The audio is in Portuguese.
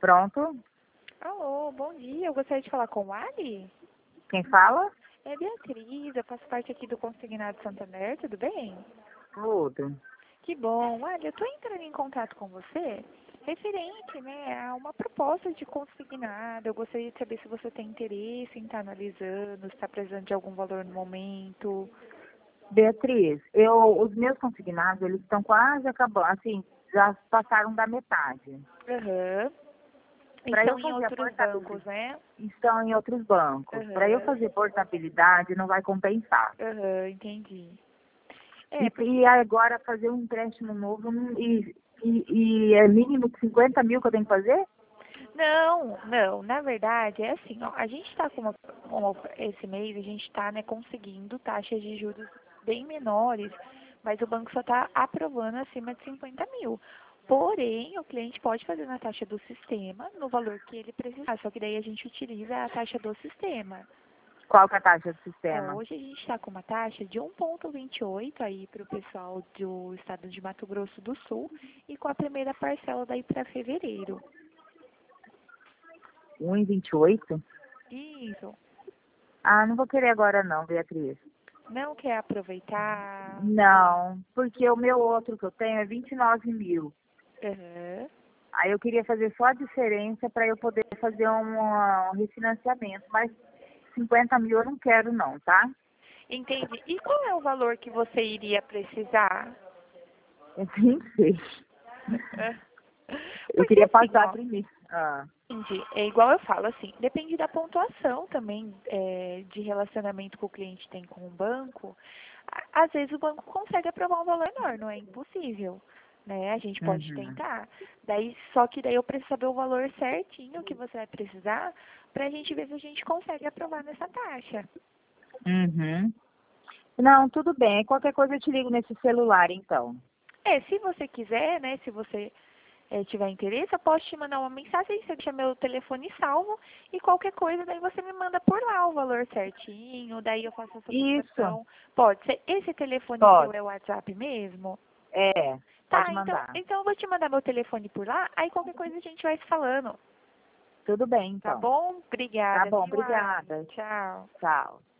Pronto? Alô, bom dia. Eu gostaria de falar com o Ali. Quem fala? É Beatriz, eu faço parte aqui do Consignado Santander, tudo bem? Tudo. Que bom. Ali, eu estou entrando em contato com você referente, né, a uma proposta de consignado. Eu gostaria de saber se você tem interesse em estar analisando, se está precisando de algum valor no momento. Beatriz, os meus consignados, eles estão quase acabando, assim, já passaram da metade. Aham. Para eu Estão em fazer a outros bancos, portabilidade, né? estão em outros bancos. Para eu Aham. fazer portabilidade, não vai compensar. Aham, entendi. E, É, porque e agora fazer um empréstimo novo e é mínimo de 50 mil que eu tenho que fazer? Não, na verdade é assim, ó, a gente está esse mês a gente está, né, conseguindo taxas de juros bem menores, mas o banco só está aprovando acima de 50 mil. Porém, o cliente pode fazer na taxa do sistema, no valor que ele precisar, só que daí a gente utiliza a taxa do sistema. Qual que é a taxa do Ó, sistema? hoje a gente está com uma taxa de 1,28 aí para o pessoal do estado de Mato Grosso do Sul e com a primeira parcela daí para fevereiro. 1,28? Isso. Ah, não vou querer agora não, Beatriz. Não quer aproveitar? Não, porque o meu outro que eu tenho é 29 mil. Aham. Aí eu queria fazer só a diferença para eu poder fazer um refinanciamento. Mas 50 mil eu não quero não, tá? Entendi. E qual é o valor que você iria precisar? Eu nem sei. É. Eu Porque queria assim, passar ó, primeiro. Ah, entendi. É igual eu falo, assim, depende da pontuação também de relacionamento que o cliente tem com o banco. Às vezes o banco consegue aprovar um valor menor, não é impossível, né? A gente pode uhum, tentar. Só que daí eu preciso saber o valor certinho que você vai precisar para a gente ver se a gente consegue aprovar nessa taxa. uhum. Não, tudo bem. Qualquer coisa eu te ligo nesse celular, então. Se você quiser, né, se você tiver interesse, eu posso te mandar uma mensagem, você deixa meu telefone salvo e qualquer coisa, daí você me manda por lá o valor certinho, daí eu faço essa Isso, cotação. Pode ser. Esse telefone seu pode. é o WhatsApp mesmo? É, pode Tá, mandar. então eu vou te mandar meu telefone por lá, aí qualquer coisa a gente vai se falando. Tudo bem, Tá então. bom? Tá Obrigada, bom, viu, Ali? obrigada. Tchau. Tchau.